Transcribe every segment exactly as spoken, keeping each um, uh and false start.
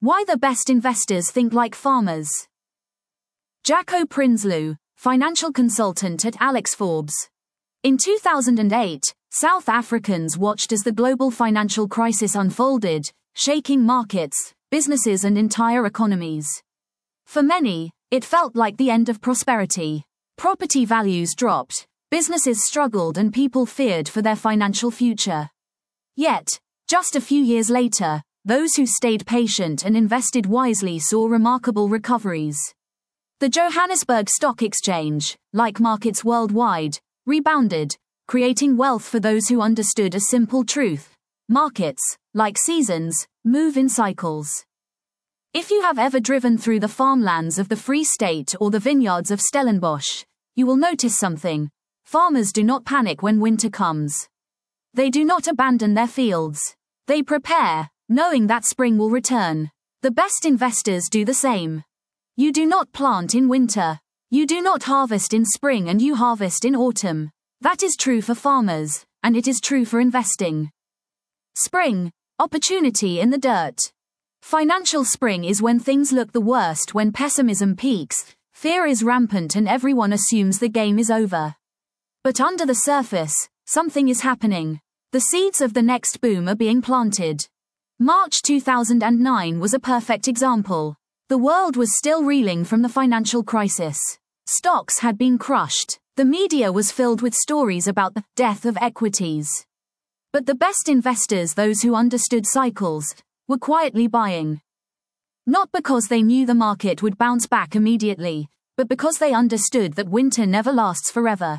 Why the best investors think like farmers. Jaco Prinsloo, financial consultant at Alex Forbes. In two thousand eight, South Africans watched as the global financial crisis unfolded, shaking markets, businesses and entire economies. For many, it felt like the end of prosperity. Property values dropped, businesses struggled and people feared for their financial future. Yet, just a few years later, those who stayed patient and invested wisely saw remarkable recoveries. The Johannesburg Stock Exchange, like markets worldwide, rebounded, creating wealth for those who understood a simple truth. Markets, like seasons, move in cycles. If you have ever driven through the farmlands of the Free State or the vineyards of Stellenbosch, you will notice something. Farmers do not panic when winter comes. They do not abandon their fields. They prepare, knowing that spring will return. The best investors do the same. You do not plant in winter. You do not harvest in spring and you harvest in autumn. That is true for farmers, and it is true for investing. Spring, opportunity in the dirt. Financial spring is when things look the worst, when pessimism peaks, fear is rampant and everyone assumes the game is over. But under the surface, something is happening. The seeds of the next boom are being planted. March two thousand nine was a perfect example. The world was still reeling from the financial crisis. Stocks had been crushed. The media was filled with stories about the death of equities. But the best investors, those who understood cycles, were quietly buying. Not because they knew the market would bounce back immediately, but because they understood that winter never lasts forever.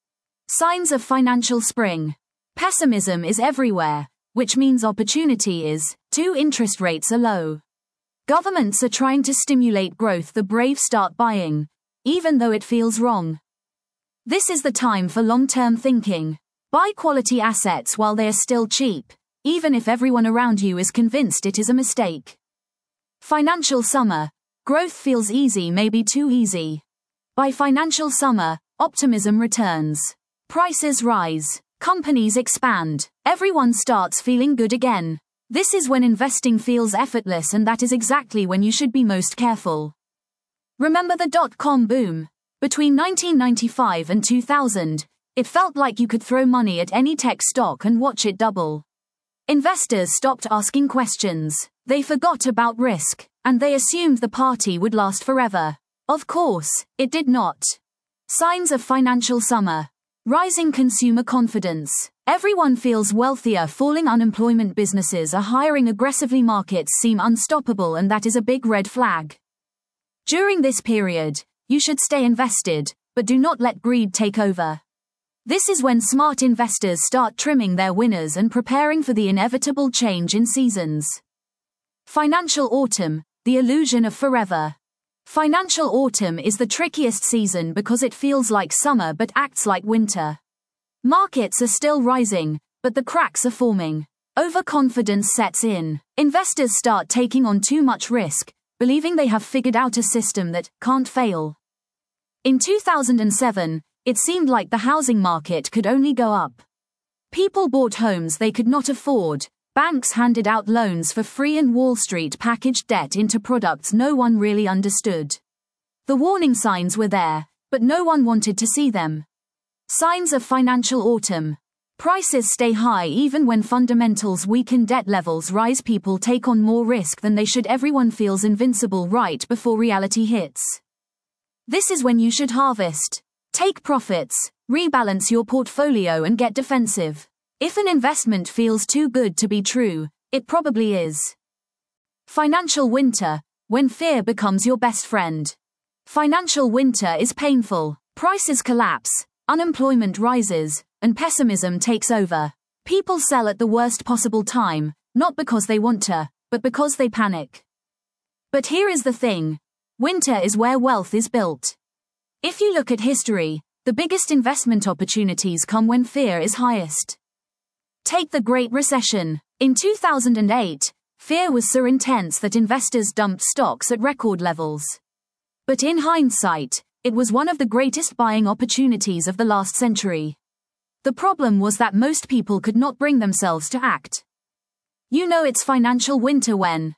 Signs of financial spring. Pessimism is everywhere, which means opportunity is. Two, interest rates are low. Governments are trying to stimulate growth. The brave start buying, even though it feels wrong. This is the time for long-term thinking. Buy quality assets while they are still cheap, even if everyone around you is convinced it is a mistake. Financial summer. Growth feels easy, maybe too easy. By financial summer, optimism returns. Prices rise. Companies expand. Everyone starts feeling good again. This is when investing feels effortless, and that is exactly when you should be most careful. Remember the dot-com boom? Between nineteen ninety-five and two thousand, it felt like you could throw money at any tech stock and watch it double. Investors stopped asking questions. They forgot about risk, and they assumed the party would last forever. Of course, it did not. Signs of financial summer. Rising consumer confidence. Everyone feels wealthier. Falling unemployment. Businesses are hiring aggressively. Markets seem unstoppable, and that is a big red flag. During this period, you should stay invested, but do not let greed take over. This is when smart investors start trimming their winners and preparing for the inevitable change in seasons. Financial autumn, the illusion of forever. Financial autumn is the trickiest season because it feels like summer but acts like winter. Markets are still rising, but the cracks are forming. Overconfidence sets in. Investors start taking on too much risk, believing they have figured out a system that can't fail. In two thousand seven, it seemed like the housing market could only go up. People bought homes they could not afford. Banks handed out loans for free and Wall Street packaged debt into products no one really understood. The warning signs were there, but no one wanted to see them. Signs of financial autumn. Prices stay high even when fundamentals weaken. Debt levels rise. People take on more risk than they should. Everyone feels invincible right before reality hits. This is when you should harvest. Take profits, rebalance your portfolio and get defensive. If an investment feels too good to be true, it probably is. Financial winter, when fear becomes your best friend. Financial winter is painful. Prices collapse, unemployment rises, and pessimism takes over. People sell at the worst possible time, not because they want to, but because they panic. But here is the thing. Winter is where wealth is built. If you look at history, the biggest investment opportunities come when fear is highest. Take the Great Recession. In two thousand eight, fear was so intense that investors dumped stocks at record levels. But in hindsight, it was one of the greatest buying opportunities of the last century. The problem was that most people could not bring themselves to act. You know it's financial winter when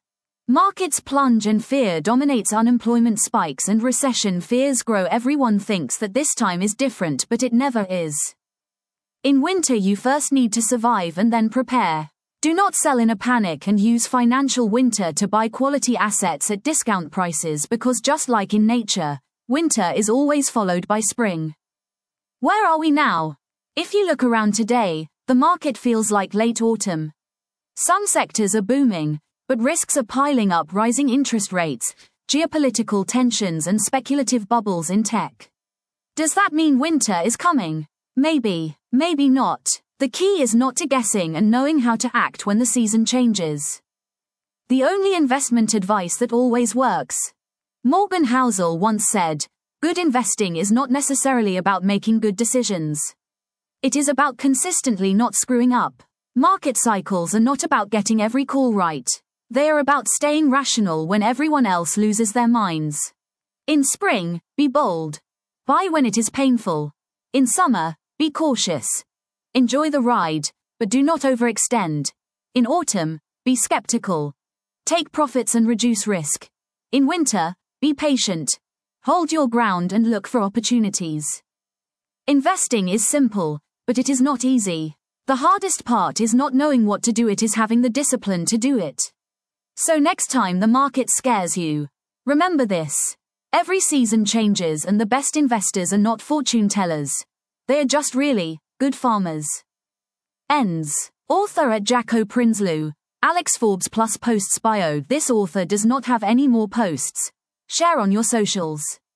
Markets plunge and fear dominates, unemployment spikes and recession fears grow. Everyone thinks that this time is different, but it never is. In winter you first need to survive and then prepare. Do not sell in a panic and use financial winter to buy quality assets at discount prices, because just like in nature, winter is always followed by spring. Where are we now? If you look around today, the market feels like late autumn. Some sectors are booming, but risks are piling up: rising interest rates, geopolitical tensions and speculative bubbles in tech. Does that mean winter is coming? Maybe, maybe not. The key is not to guessing and knowing how to act when the season changes. The only investment advice that always works. Morgan Housel once said, "Good investing is not necessarily about making good decisions. It is about consistently not screwing up." Market cycles are not about getting every call right. They are about staying rational when everyone else loses their minds. In spring, be bold. Buy when it is painful. In summer, be cautious. Enjoy the ride, but do not overextend. In autumn, be skeptical. Take profits and reduce risk. In winter, be patient. Hold your ground and look for opportunities. Investing is simple, but it is not easy. The hardest part is not knowing what to do, it is having the discipline to do it. So next time the market scares you, remember this. Every season changes and the best investors are not fortune tellers. They are just really good farmers. Ends. Author at Jaco Prinsloo. Alex Forbes plus posts bio. This author does not have any more posts. Share on your socials.